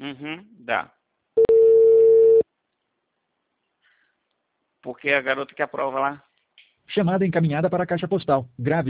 Uhum, dá. Porque a garota que aprova lá. Chamada encaminhada para a caixa postal. Grave.